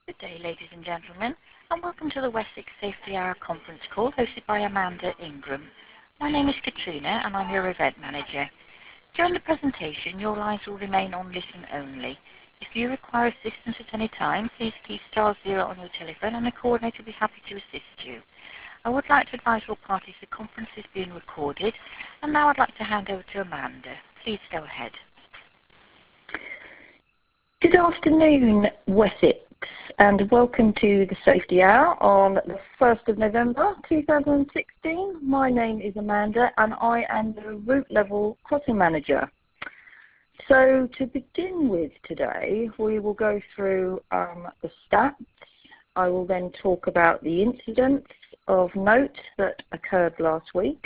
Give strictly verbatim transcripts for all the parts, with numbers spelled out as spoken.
Good day, ladies and gentlemen, and welcome to the Wessex Safety Hour conference call hosted by Amanda Ingram. My name is Katrina, and I'm your event manager. During the presentation, your lines will remain on listen only. If you require assistance at any time, please key star zero on your telephone, and a coordinator will be happy to assist you. I would like to advise all parties the conference is being recorded, and now I'd like to hand over to Amanda. Please go ahead. Good afternoon, Wessex, and welcome to the Safety Hour on the first of November two thousand sixteen. My name is Amanda, and I am the Route Level Crossing Manager. So to begin with today, we will go through um, the stats. I will then talk about the incidents of note that occurred last week.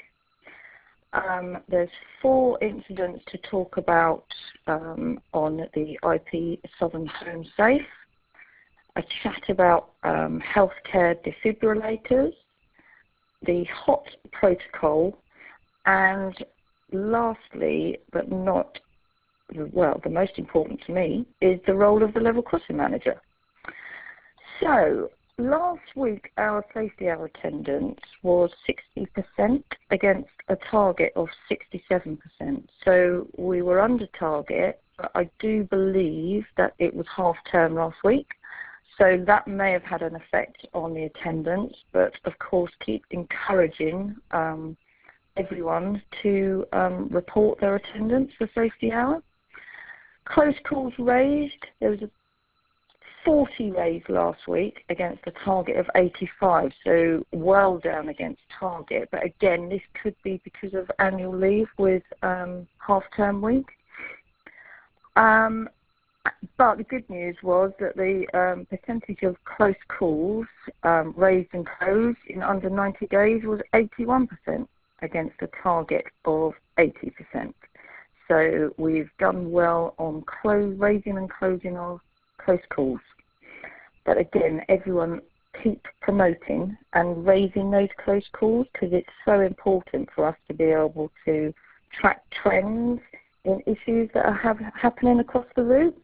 Um, there's four incidents to talk about um, on the I P Southern Home Safe, a chat about um, healthcare defibrillators, the HOT protocol, and lastly, but not, well, the most important to me, is the role of the level crossing manager. So, last week our safety hour attendance was sixty percent against a target of sixty-seven percent. So we were under target, but I do believe that it was half term last week. So that may have had an effect on the attendance, but of course keep encouraging um, everyone to um, report their attendance for safety hour. Close calls raised. There was a forty raised last week against a target of eighty-five, so well down against target. But again, this could be because of annual leave with um, half-term week. Um, but the good news was that the um, percentage of close calls um, raised and closed in under ninety days was eighty-one percent against a target of eighty percent. So we've done well on close, raising and closing of close calls. But again, everyone keep promoting and raising those close calls because it's so important for us to be able to track trends in issues that are have, happening across the route.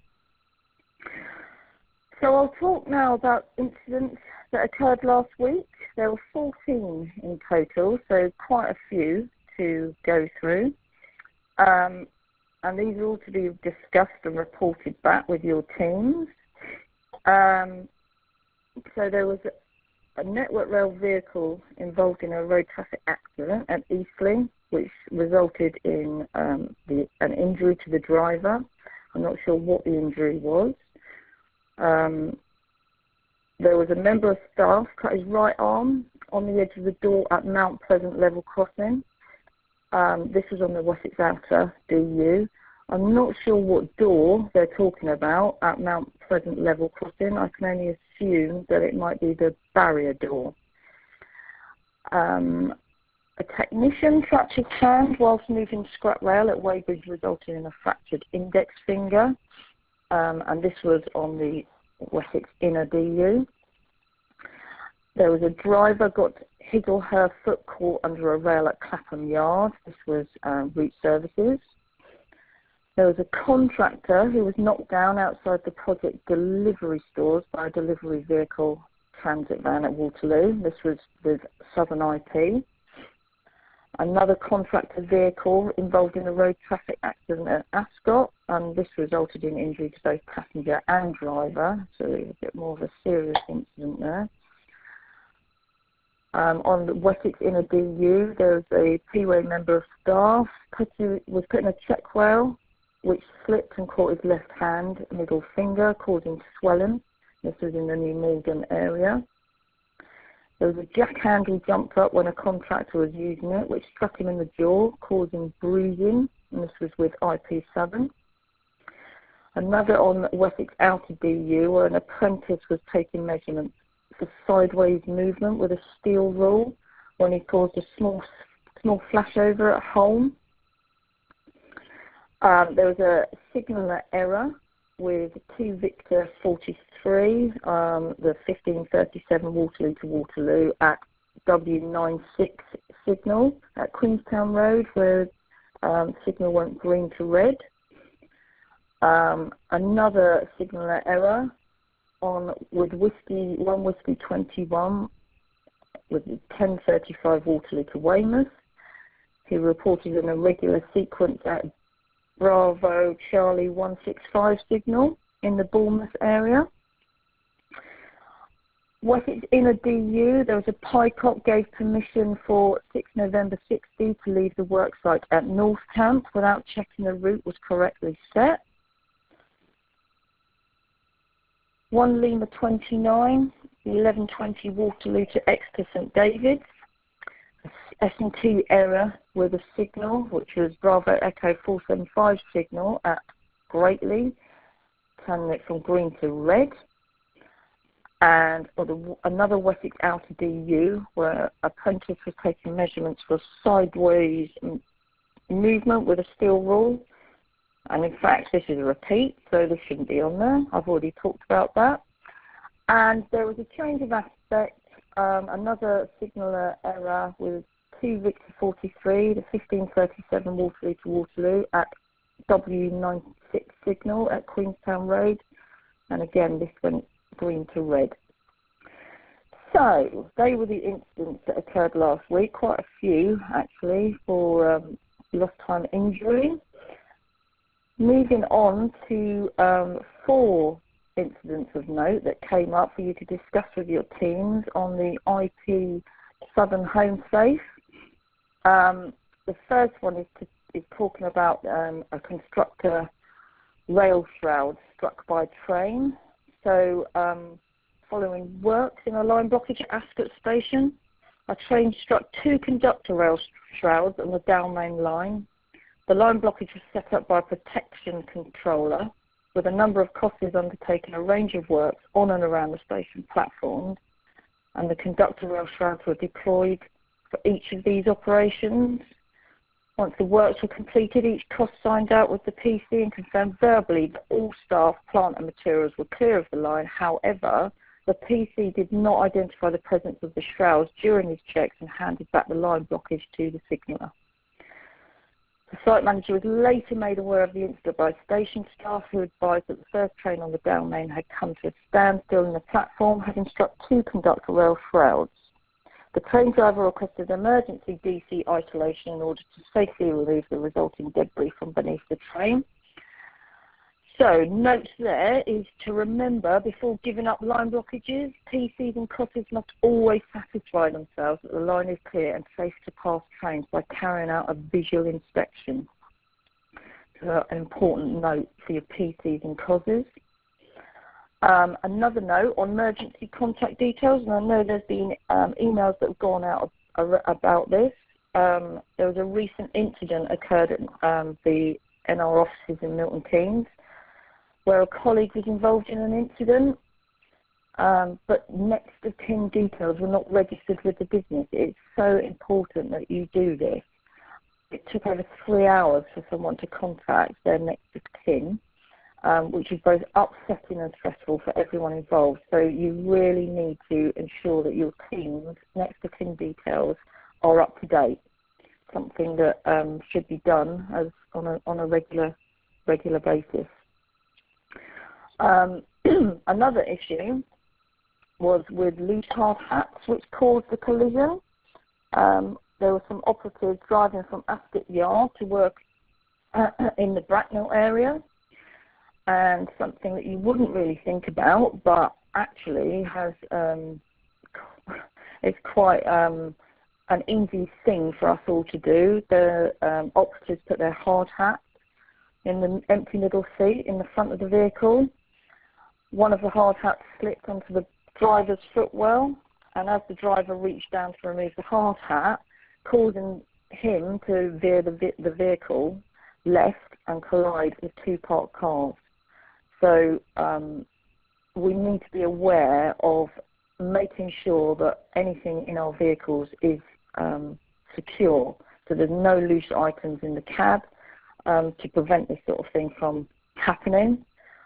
So I'll talk now about incidents that occurred last week. There were fourteen in total, so quite a few to go through. Um, and these are all to be discussed and reported back with your teams. Um, so there was a, a Network Rail vehicle involved in a road traffic accident at Eastleigh, which resulted in um, the, an injury to the driver. I'm not sure what the injury was. Um, there was a member of staff cut his right arm on the edge of the door at Mount Pleasant Level Crossing. Um, this was on the Wessex Outer D U. I'm not sure what door they're talking about at Mount Pleasant Level Crossing. I can only assume that it might be the barrier door. Um, a technician fractured hand whilst moving scrap rail at Weybridge, resulting in a fractured index finger. Um, and this was on the Wessex Inner D U. There was a driver got his or her foot caught under a rail at Clapham Yard. This was um, Route Services. There was a contractor who was knocked down outside the project delivery stores by a delivery vehicle transit van at Waterloo. This was with Southern I P. Another contractor vehicle involved in a road traffic accident at Ascot, and this resulted in injury to both passenger and driver, so a bit more of a serious incident there. Um, on the Wessex Inner D U, there was a P-Way member of staff put in, was put in a check rail, which slipped and caught his left hand, middle finger, causing swelling. This was in the New Malden area. There was a jack handle jumped up when a contractor was using it, which struck him in the jaw, causing bruising, and this was with I P seven. Another on Wessex Outer D U, where an apprentice was taking measurements for sideways movement with a steel rule when he caused a small, small flashover at home. Um, there was a signaller error with two Victor forty-three, um, the fifteen thirty-seven Waterloo to Waterloo at W ninety-six signal at Queenstown Road, where um, signal went green to red. Um, another signaller error on with whiskey one whiskey twenty-one with ten thirty-five Waterloo to Weymouth. He reported an irregular sequence at Bravo Charlie one six five signal in the Bournemouth area. Wessex Inner D U, there was a Pycott gave permission for sixth November sixty to leave the worksite at North Camp without checking the route was correctly set. one Lima twenty-nine, eleven twenty Waterloo to Exeter St David's. S and T error with a signal, which was Bravo Echo four seven five signal at Greatley, turning it from green to red. And or the, another Wessex Outer D U, where a apprentice was taking measurements for sideways movement with a steel rule. And in fact, this is a repeat, so this shouldn't be on there. I've already talked about that. And there was a change of aspect, um, another signaller error with two Victor forty-three, the fifteen thirty-seven Waterloo to Waterloo at W ninety-six signal at Queenstown Road. And again, this went green to red. So, they were the incidents that occurred last week, quite a few actually, for um, lost time injury. Moving on to um, four incidents of note that came up for you to discuss with your teams on the I P Southern Home Safe. Um, the first one is, to, is talking about um, a constructor rail shroud struck by train. So, um, following works in a line blockage at Ascot Station, a train struck two conductor rail shrouds on the Down Main line. The line blockage was set up by a protection controller, with a number of cotters undertaking a range of works on and around the station platforms, and the conductor rail shrouds were deployed for each of these operations. Once the works were completed, each cost signed out with the P C and confirmed verbally that all staff, plant and materials were clear of the line. However, the P C did not identify the presence of the shrouds during his checks and handed back the line blockage to the signaller. The site manager was later made aware of the incident by station staff, who advised that the first train on the Down Main had come to a standstill in the platform, having struck two conductor rail shrouds. The train driver requested emergency D C isolation in order to safely remove the resulting debris from beneath the train. So, notes there is to remember, before giving up line blockages, P Cs and cotters must always satisfy themselves that the line is clear and safe to pass trains by carrying out a visual inspection. So, an important note for your P Cs and cotters. Um, another note on emergency contact details, and I know there's been um, emails that have gone out about this. Um, there was a recent incident occurred at um, the N R offices in Milton Keynes, where a colleague was involved in an incident, um, but next of kin details were not registered with the business. It's so important that you do this. It took over three hours for someone to contact their next of kin, um, which is both upsetting and stressful for everyone involved. So you really need to ensure that your team's next of kin details are up to date. Something that um, should be done as on a on a regular regular basis. Um, another issue was with loose hard hats, which caused the collision. Um, there were some operatives driving from Ascot Yard to work uh, in the Bracknell area, and something that you wouldn't really think about, but actually has um, it's quite um, an easy thing for us all to do. The um, operatives put their hard hat in the empty middle seat in the front of the vehicle. One of the hard hats slipped onto the driver's footwell, and as the driver reached down to remove the hard hat, causing him to veer the, the vehicle left and collide with two parked cars. So um, we need to be aware of making sure that anything in our vehicles is um, secure, so there's no loose items in the cab um, to prevent this sort of thing from happening.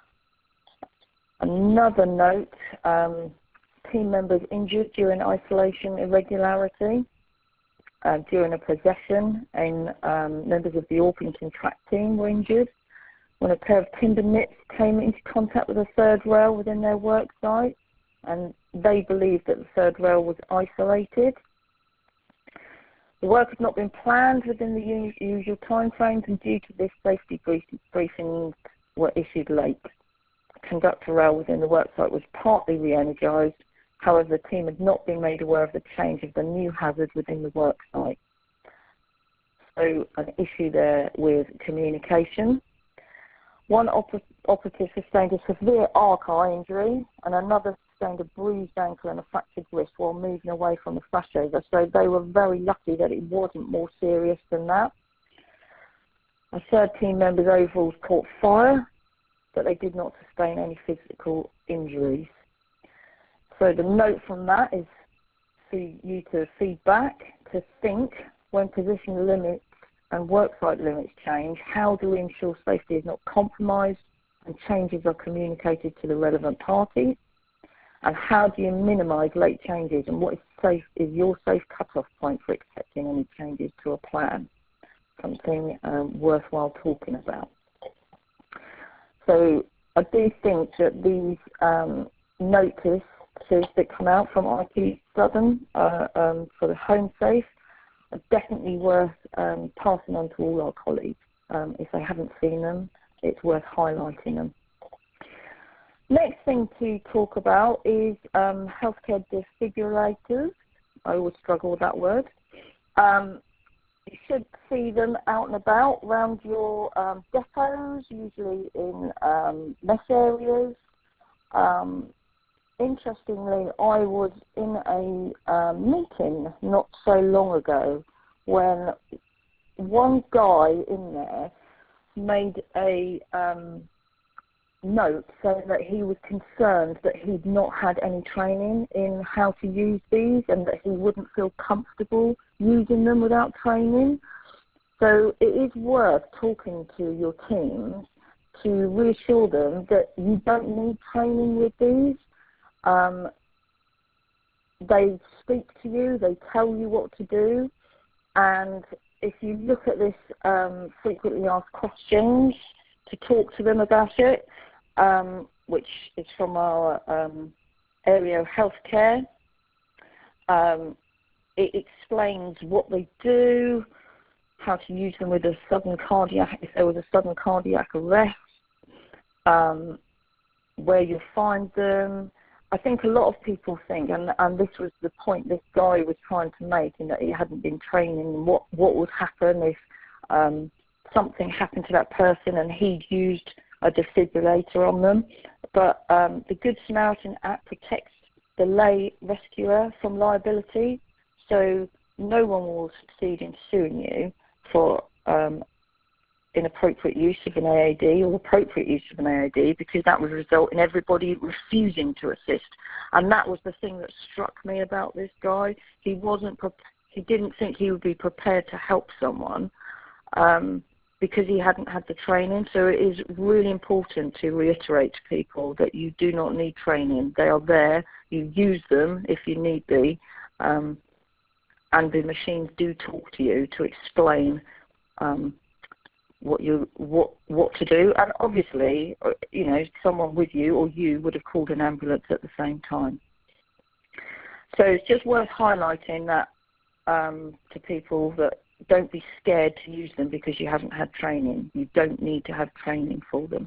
Another note, um, team members injured during isolation irregularity, uh, during a possession, and um, members of the Orpington track team were injured. when a pair of timber nits came into contact with a third rail within their work site, and they believed that the third rail was isolated. The work had not been planned within the usual timeframes, and due to this, safety briefings were issued late. The conductor rail within the worksite was partly re-energised. However, the team had not been made aware of the change of the new hazard within the worksite. So an issue there with communication. One oper operative sustained a severe arc eye injury, and another sustained a bruised ankle and a fractured wrist while moving away from the flashover. So they were very lucky that it wasn't more serious than that. A third team member's overalls caught fire, but they did not sustain any physical injuries. So the note from that is for you to feed back, to think when position limits and worksite limits change, how do we ensure safety is not compromised and changes are communicated to the relevant parties? And how do you minimise late changes, and what is safe is your safe cut-off point for accepting any changes to a plan? Something um, worthwhile talking about. So I do think that these um, notices that come out from I T Southern uh, um, for the Home Safe are definitely worth um, passing on to all our colleagues. Um, if they haven't seen them, it's worth highlighting them. Next thing to talk about is um, healthcare defibrillators. I always struggle with that word. Um, you should see them out and about around your um, depots, usually in um, mess areas. Um, interestingly, I was in a um, meeting not so long ago when one guy in there made a um, note saying that he was concerned that he'd not had any training in how to use these and that he wouldn't feel comfortable using them without training. So it is worth talking to your teams to reassure them that you don't need training with these. Um, they speak to you, they tell you what to do, and if you look at this um, frequently asked questions to talk to them about it, um, which is from our um, area of healthcare, um, it explains what they do, how to use them with a sudden cardiac, if there was a sudden cardiac arrest, um, where you find them. I think a lot of people think, and, and this was the point this guy was trying to make, in that he hadn't been training what, what would happen if um, something happened to that person and he'd used a defibrillator on them. But um, the Good Samaritan Act protects the lay rescuer from liability, so no one will succeed in suing you for um, inappropriate use of an A A D or appropriate use of an A A D, because that would result in everybody refusing to assist. And that was the thing that struck me about this guy. He wasn't, he didn't think he would be prepared to help someone um, because he hadn't had the training. So it is really important to reiterate to people that you do not need training. They are there. You use them if you need be, um, and the machines do talk to you to explain um, what you what what to do, and obviously, you know, someone with you or you would have called an ambulance at the same time. So it's just worth highlighting that um, to people, that don't be scared to use them because you haven't had training. You don't need to have training for them.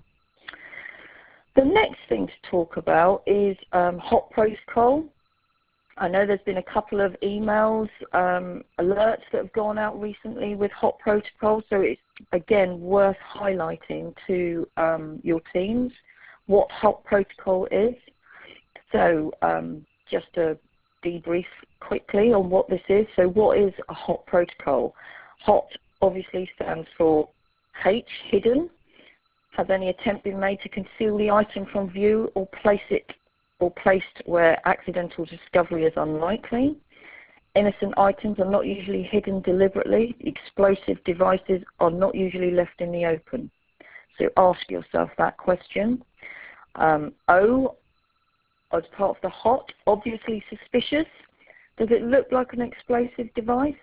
The next thing to talk about is um, hot protocol. I know there's been a couple of emails, um, alerts that have gone out recently with hot protocol, so it's, again, worth highlighting to um, your teams what hot protocol is. So um, just to debrief quickly on what this is. So what is a hot protocol? Hot obviously stands for H, hidden. Has any attempt been made to conceal the item from view or place it or placed where accidental discovery is unlikely? Innocent items are not usually hidden deliberately. Explosive devices are not usually left in the open. So ask yourself that question. Um, O, as part of the hot, obviously suspicious. Does it look like an explosive device?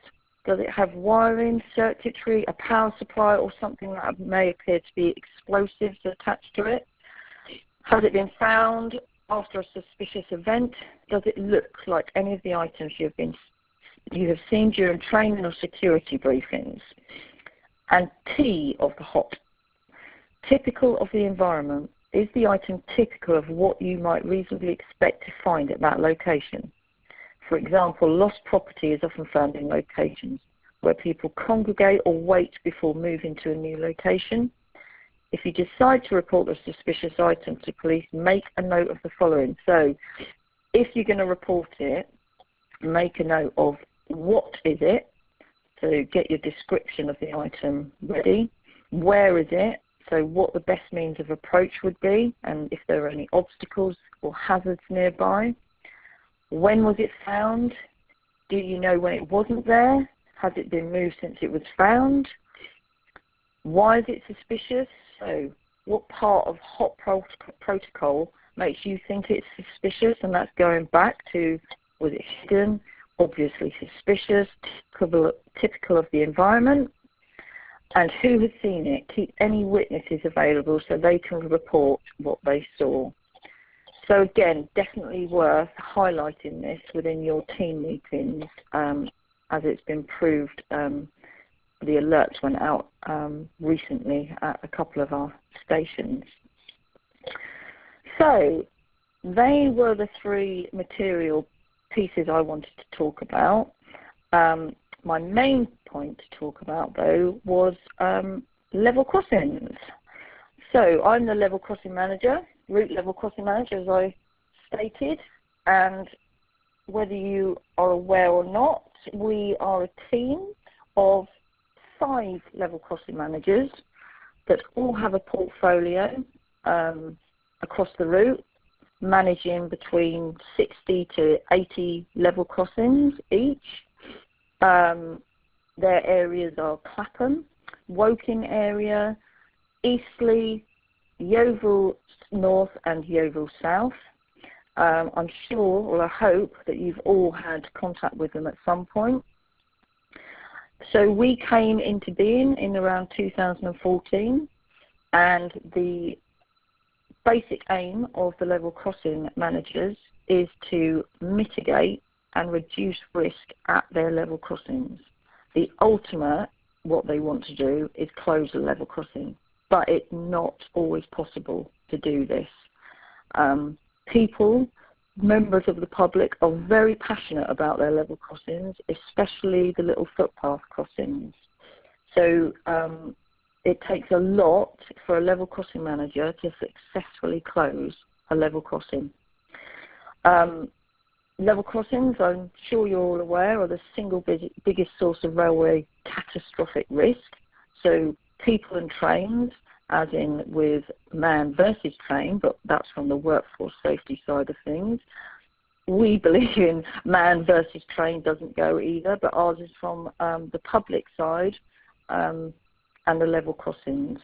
Does it have wiring, circuitry, a power supply, or something that may appear to be explosives attached to it? Has it been found after a suspicious event? Does it look like any of the items you have been you have seen during training or security briefings? And T of the hot, typical of the environment. Is the item typical of what you might reasonably expect to find at that location? For example, lost property is often found in locations where people congregate or wait before moving to a new location. If you decide to report a suspicious item to police, make a note of the following. So if you're going to report it, make a note of what is it, so get your description of the item ready. Where is it? So what the best means of approach would be, and if there are any obstacles or hazards nearby. When was it found? Do you know when it wasn't there? Has it been moved since it was found? Why is it suspicious? So what part of hot pro protocol makes you think it's suspicious? And that's going back to, was it hidden? Obviously suspicious, typical, typical of the environment. And who has seen it? Keep any witnesses available so they can report what they saw. So again, definitely worth highlighting this within your team meetings, um, as it's been proved. Um, the alerts went out um, recently at a couple of our stations. So they were the three material pieces I wanted to talk about. Um, my main point to talk about, though, was um, level crossings. So I'm the level crossing manager, route level crossing manager, as I stated, and whether you are aware or not, we are a team of five level crossing managers that all have a portfolio um, across the route, managing between sixty to eighty level crossings each. Um, their areas are Clapham, Woking area, Eastleigh, Yeovil North and Yeovil South. Um, I'm sure, or I hope, that you've all had contact with them at some point. So we came into being in around two thousand fourteen, and the basic aim of the level crossing managers is to mitigate and reduce risk at their level crossings. The ultimate, what they want to do, is close a level crossing, but it's not always possible to do this. Um, people, members of the public, are very passionate about their level crossings, especially the little footpath crossings. So um, it takes a lot for a level crossing manager to successfully close a level crossing. Um, level crossings, I'm sure you're all aware, are the single big, biggest source of railway catastrophic risk. So people and trains, as in with man versus train, but that's from the workforce safety side of things. We believe in man versus train doesn't go either, but ours is from um, the public side um, and the level crossings.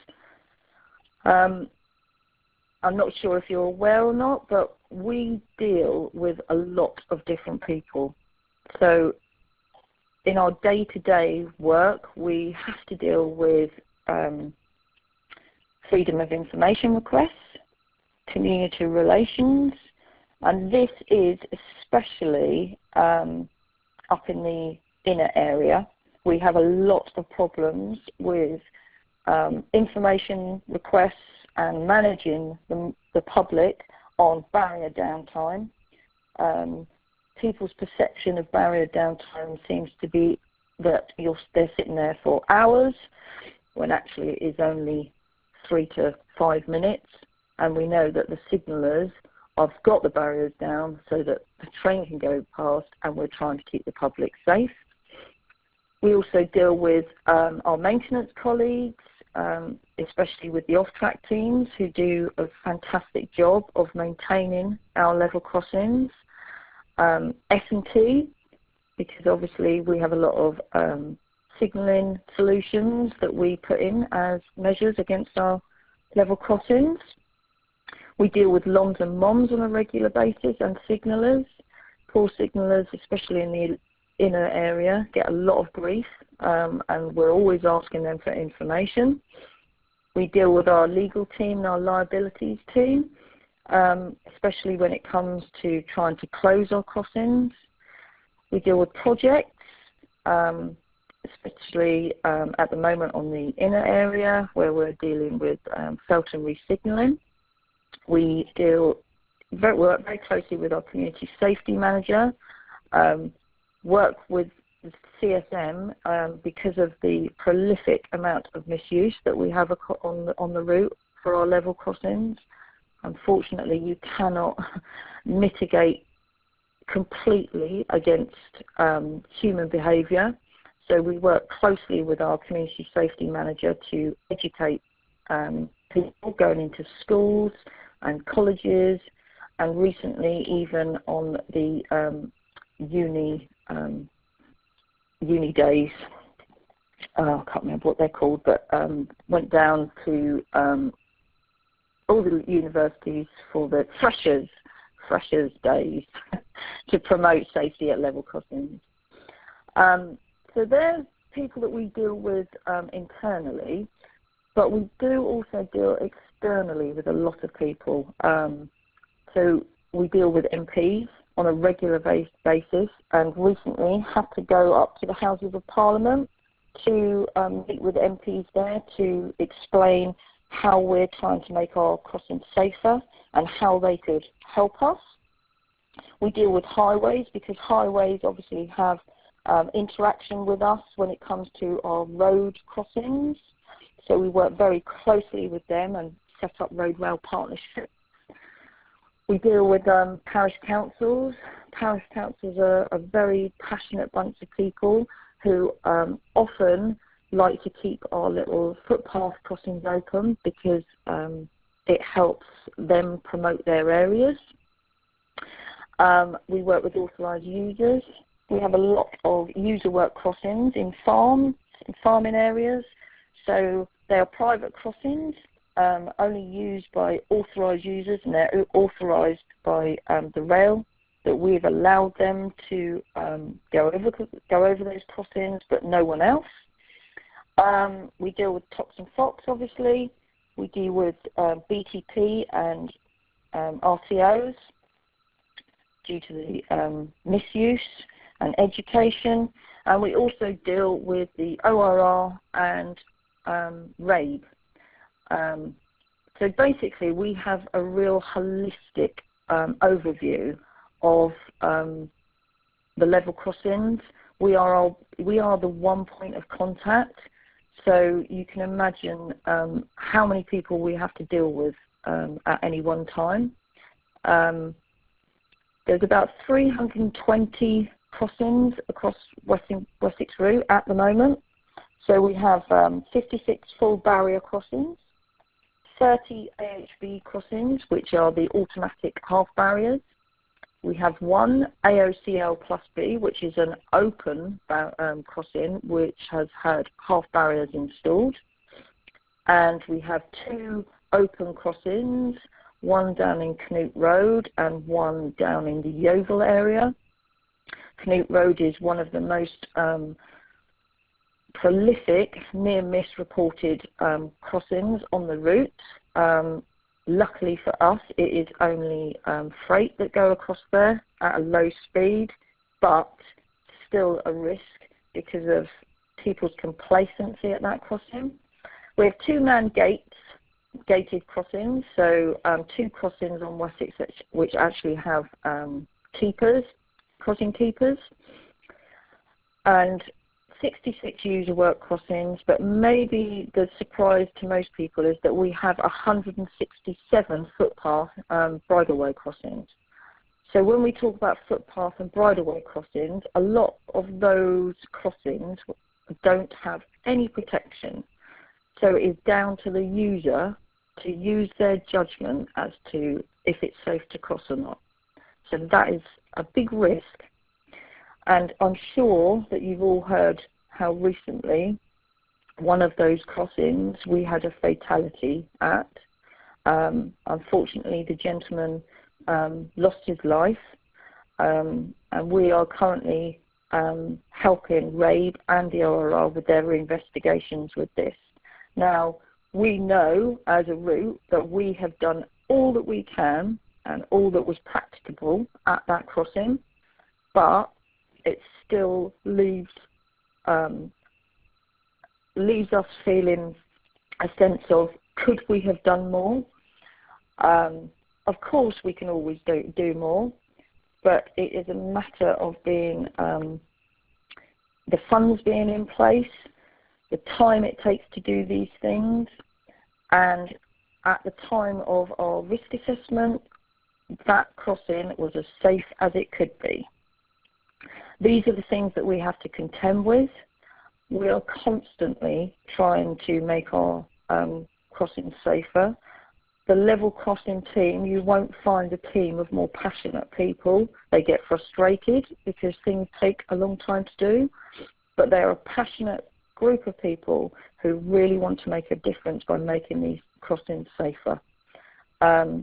Um, I'm not sure if you're aware or not, but we deal with a lot of different people. So in our day-to-day work, we have to deal with um, freedom of information requests, community relations, and this is especially um, up in the inner area. We have a lot of problems with um, information requests and managing the, the public on barrier downtime. Um, people's perception of barrier downtime seems to be that you're, they're sitting there for hours, when actually it is only three to five minutes, and we know that the signallers have got the barriers down so that the train can go past, and we're trying to keep the public safe. We also deal with um, our maintenance colleagues, um, especially with the off-track teams, who do a fantastic job of maintaining our level crossings. Um, S and T, because obviously we have a lot of um, signalling solutions that we put in as measures against our level crossings. We deal with L O Ms and M O Ms on a regular basis, and signallers, poor signallers, especially in the inner area get a lot of grief, um, and we're always asking them for information. We deal with our legal team and our liabilities team, um, especially when it comes to trying to close our crossings. We deal with projects, um, especially um, at the moment on the inner area where we're dealing with um, Felton re-signalling. We deal very, work very closely with our community safety manager, um, work with the C S M um, because of the prolific amount of misuse that we have on the, on the route for our level crossings. Unfortunately, you cannot mitigate completely against um, human behaviour. So we work closely with our community safety manager to educate um, people going into schools and colleges, and recently even on the um, uni um, uni days. Uh, I can't remember what they're called, but um, went down to um, all the universities for the freshers freshers days to promote safety at level crossings. Um, so there's people that we deal with um, internally, but we do also deal externally with a lot of people. Um, so we deal with M Ps on a regular base basis, and recently had to go up to the Houses of Parliament to um, meet with M Ps there to explain how we're trying to make our crossings safer and how they could help us. We deal with highways because highways obviously have um, interaction with us when it comes to our road crossings. So we work very closely with them and set up road rail partnerships. We deal with um, parish councils. Parish councils are a very passionate bunch of people who um, often like to keep our little footpath crossings open because um, it helps them promote their areas. Um, we work with authorised users. We have a lot of user work crossings in farms, in farming areas. So they are private crossings, um, only used by authorised users, and they're authorised by um, the rail, that we've allowed them to um, go over go over those crossings, but no one else. Um, we deal with Tox and Fox, obviously. We deal with uh, B T P and um, R T Os due to the um, misuse and education. And we also deal with the O R R and um, RAIB. Um, so basically, we have a real holistic um, overview of um, the level crossings. We are our, we are the one point of contact. So you can imagine um, how many people we have to deal with um, at any one time. Um, there's about three hundred twenty crossings across Wessex Route at the moment. So we have um, fifty-six full barrier crossings, thirty A H B crossings, which are the automatic half barriers. We have one A O C L plus B, which is an open um, crossing, which has had half barriers installed. And we have two open crossings, one down in Canute Road and one down in the Yeovil area. Canute Road is one of the most um, prolific near-miss reported um, crossings on the route. Um, Luckily for us, it is only um, freight that go across there at a low speed, but still a risk because of people's complacency at that crossing. We have two-man gates, gated crossings, so um, two crossings on Wessex which actually have um, keepers, crossing keepers, and sixty-six user work crossings, but maybe the surprise to most people is that we have one hundred sixty-seven footpath um, bridleway crossings. So when we talk about footpath and bridleway crossings, a lot of those crossings don't have any protection. So it is down to the user to use their judgment as to if it's safe to cross or not. So that is a big risk. And I'm sure that you've all heard how recently one of those crossings we had a fatality at. Um, unfortunately, the gentleman um, lost his life, um, and we are currently um, helping RAID and the O R R with their investigations with this. Now, we know as a route that we have done all that we can and all that was practicable at that crossing, but it still leaves um, leaves us feeling a sense of, could we have done more? Um, of course we can always do, do more, but it is a matter of being um, the funds being in place, the time it takes to do these things, and at the time of our risk assessment, that crossing was as safe as it could be. These are the things that we have to contend with. We are constantly trying to make our um, crossings safer. The level crossing team, you won't find a team of more passionate people. They get frustrated because things take a long time to do, but they're a passionate group of people who really want to make a difference by making these crossings safer. Um,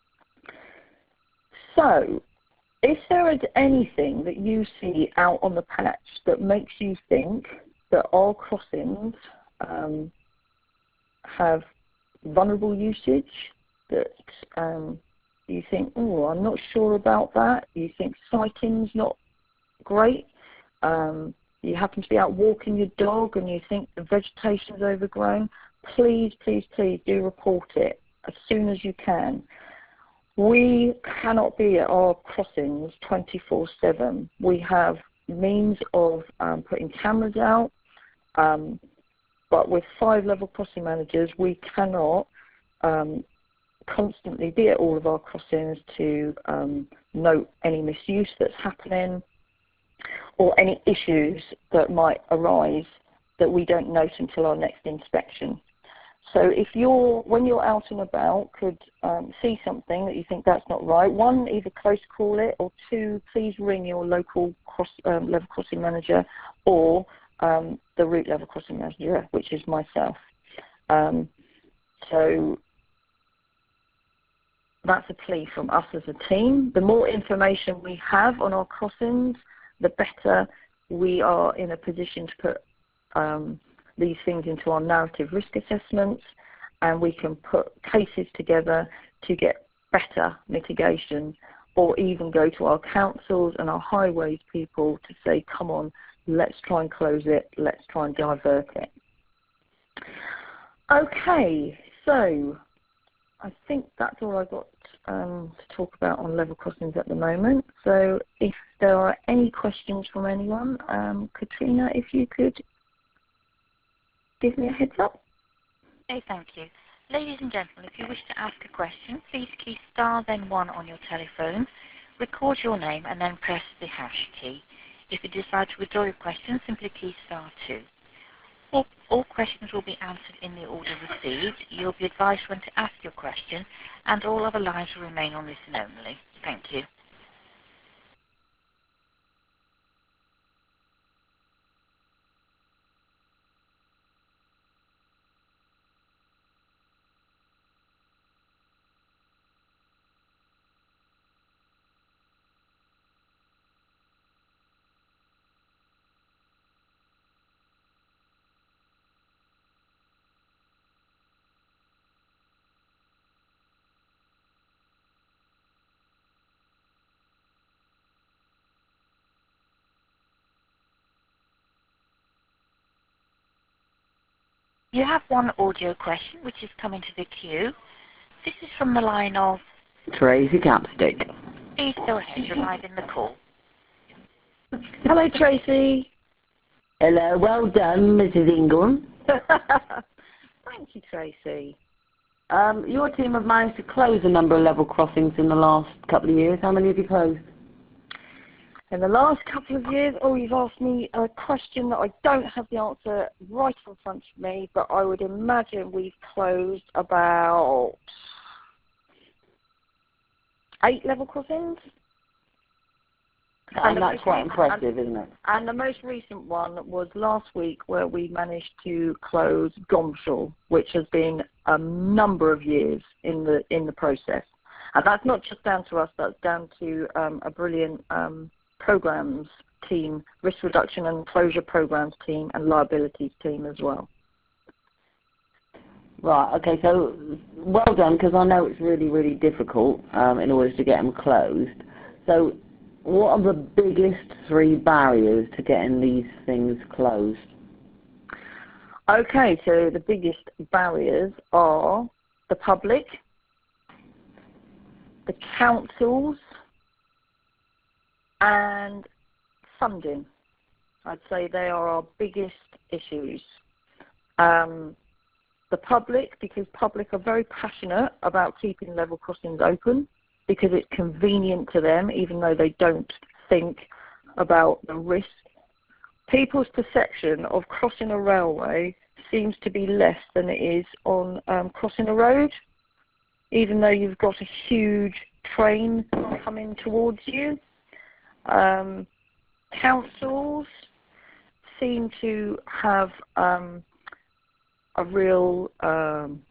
so, if there is anything that you see out on the patch that makes you think that our crossings um, have vulnerable usage, that um, you think, oh, I'm not sure about that, you think sighting's not great, um, you happen to be out walking your dog and you think the vegetation's overgrown, please, please, please do report it as soon as you can. We cannot be at our crossings twenty-four seven. We have means of um, putting cameras out, um, but with five level crossing managers, we cannot um, constantly be at all of our crossings to um, note any misuse that's happening or any issues that might arise that we don't note until our next inspection. So if you're, when you're out and about, could um, see something that you think that's not right, one, either close call it, or two, please ring your local cross, um, level crossing manager or um, the route level crossing manager, which is myself. Um, so that's a plea from us as a team. The more information we have on our crossings, the better we are in a position to put um, these things into our narrative risk assessments, and we can put cases together to get better mitigation, or even go to our councils and our highways people to say, come on, let's try and close it, let's try and divert it. Okay, so I think that's all I've got um, to talk about on level crossings at the moment. So if there are any questions from anyone, um, Katrina, if you could give me a heads up. Okay, thank you. Ladies and gentlemen, if you wish to ask a question, please key star then one on your telephone, record your name and then press the hash key. If you decide to withdraw your question, simply key star two. All, all questions will be answered in the order received. You'll be advised when to ask your question, and all other lines will remain on listen only. Thank you. You have one audio question which is coming to the queue. This is from the line of Tracy Capstick. Please go ahead, you're live in the call. Hello, Tracy. Hello, well done, Missus Ingram. Thank you, Tracy. Um, your team have managed to close a number of level crossings in the last couple of years. How many have you closed? In the last couple of years, oh, you've asked me a question that I don't have the answer right in front of me, but I would imagine we've closed about eight level crossings. And, and that's quite impressive, and, isn't it? And the most recent one was last week, where we managed to close Gomshall, which has been a number of years in the in the process. And that's not just down to us, that's down to um, a brilliant um, programs team, risk reduction and closure programs team, and liabilities team as well. Right, okay, so well done, because I know it's really, really difficult um, in order to get them closed. So what are the biggest three barriers to getting these things closed? Okay, so the biggest barriers are the public, the councils, and funding. I'd say they are our biggest issues. Um, the public, because public are very passionate about keeping level crossings open, because it's convenient to them, even though they don't think about the risk. People's perception of crossing a railway seems to be less than it is on um, crossing a road, even though you've got a huge train coming towards you. Um, councils seem to have um, a real, um,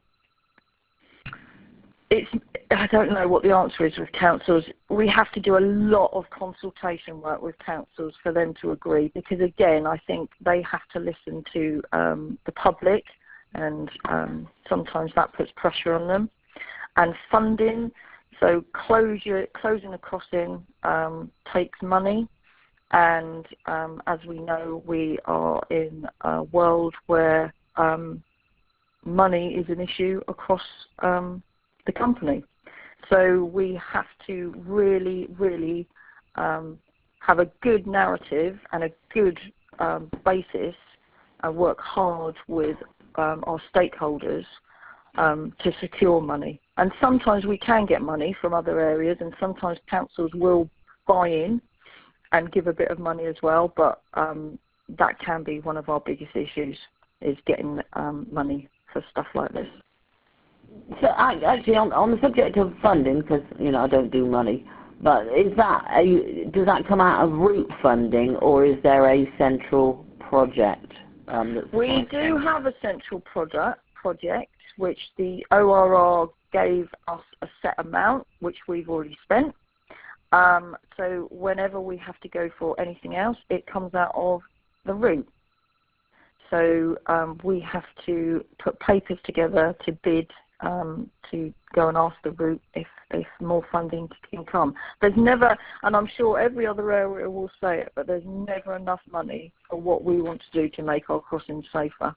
it's, I don't know what the answer is with councils. We have to do a lot of consultation work with councils for them to agree, because again, I think they have to listen to um, the public, and um, sometimes that puts pressure on them. And funding, so closure, closing a crossing um, takes money, and um, as we know, we are in a world where um, money is an issue across um, the company. So we have to really, really um, have a good narrative and a good um, basis, and work hard with um, our stakeholders um, to secure money. And sometimes we can get money from other areas, and sometimes councils will buy in and give a bit of money as well, but um, that can be one of our biggest issues, is getting um, money for stuff like this. So actually, on, on the subject of funding, because you know I don't do money, but is that a, does that come out of route funding, or is there a central project? Um, that's we do have a central product project, which the O R R gave us a set amount, which we've already spent. Um, so whenever we have to go for anything else, it comes out of the route. So um, we have to put papers together to bid um, to go and ask the route if, if more funding can come. There's never, and I'm sure every other area will say it, but there's never enough money for what we want to do to make our crossings safer.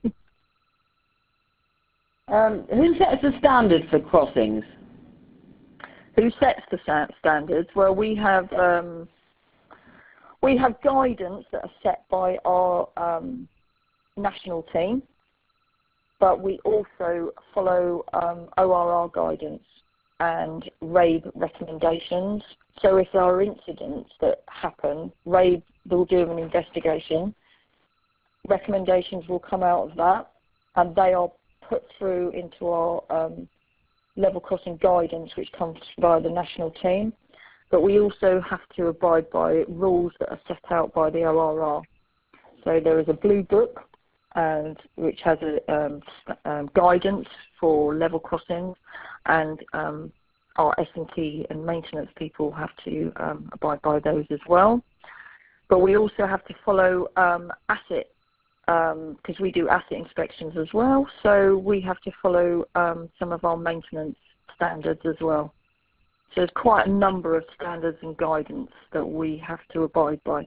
um, who sets the standard for crossings? Who sets the standards? Well, we have um, we have guidance that are set by our um, national team, but we also follow um, O R R guidance and R A B recommendations. So if there are incidents that happen, R A B will do an investigation. Recommendations will come out of that, and they are put through into our um, level crossing guidance, which comes via the national team. But we also have to abide by rules that are set out by the O R R. So there is a blue book, and which has a um, um, guidance for level crossings, and um, our S and T and maintenance people have to um, abide by those as well. But we also have to follow um, asset, because um, we do asset inspections as well, so we have to follow um, some of our maintenance standards as well. So there's quite a number of standards and guidance that we have to abide by.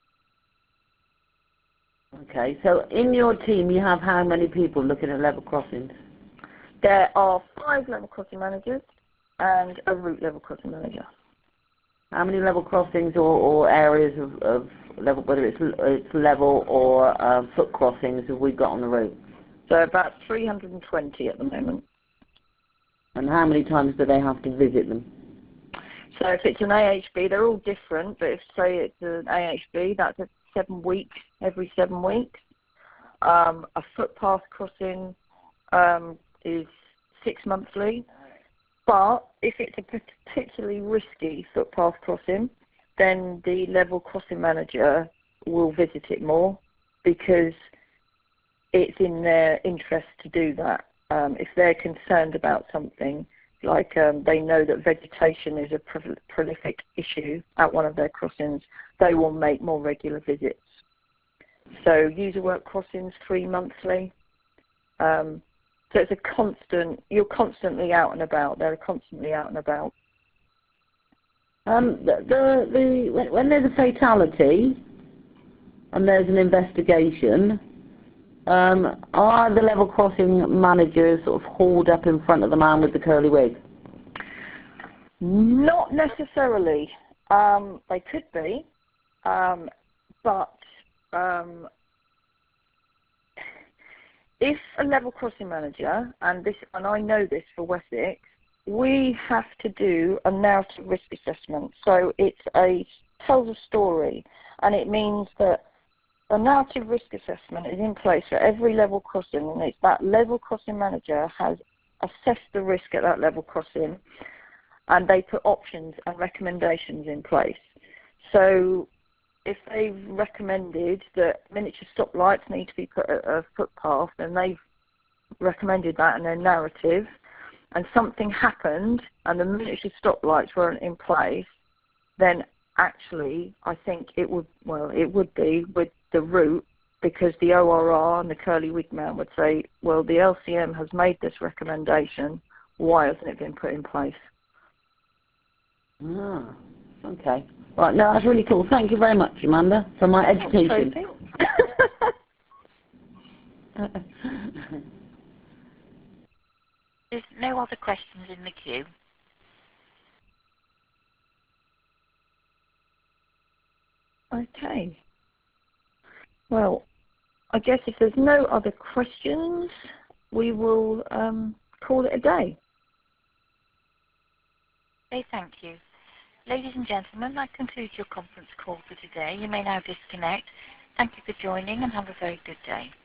Okay, so in your team you have how many people looking at level crossings? There are five level crossing managers and a route level crossing manager. How many level crossings or, or areas of, of level, whether it's, it's level or uh, foot crossings, have we got on the route? So about three hundred twenty at the moment. And how many times do they have to visit them? So if it's an A H B, they're all different, but if say it's an A H B, that's a seven weeks, every seven weeks. Um, a footpath crossing um, is six monthly. But if it's a particularly risky footpath crossing, then the level crossing manager will visit it more, because it's in their interest to do that. Um, if they're concerned about something, like um, they know that vegetation is a pro- prolific issue at one of their crossings, they will make more regular visits. So user work crossings, free monthly. Um, so it's a constant, you're constantly out and about, they're constantly out and about. Um, the, the, the, when, when there's a fatality and there's an investigation, um, are the level crossing managers sort of hauled up in front of the man with the curly wig? Not necessarily. Um, they could be, um, but um, if a level crossing manager, and this, and I know this for Wessex, we have to do a narrative risk assessment. So it's a tells a story, and it means that a narrative risk assessment is in place for every level crossing, and it's that level crossing manager has assessed the risk at that level crossing, and they put options and recommendations in place. So if they've recommended that miniature stoplights need to be put at a footpath, then they've recommended that in their narrative, and something happened and the miniature stoplights weren't in place, then actually I think it would, well, it would be with the route, because the O R R and the curly wig man would say, well, the L C M has made this recommendation, why hasn't it been put in place? Ah, okay. Right, no, that's really cool. Thank you very much, Amanda, for my education. There's no other questions in the queue. Okay. Well, I guess if there's no other questions, we will um, call it a day. Okay, thank you. Ladies and gentlemen, that concludes your conference call for today. You may now disconnect. Thank you for joining and have a very good day.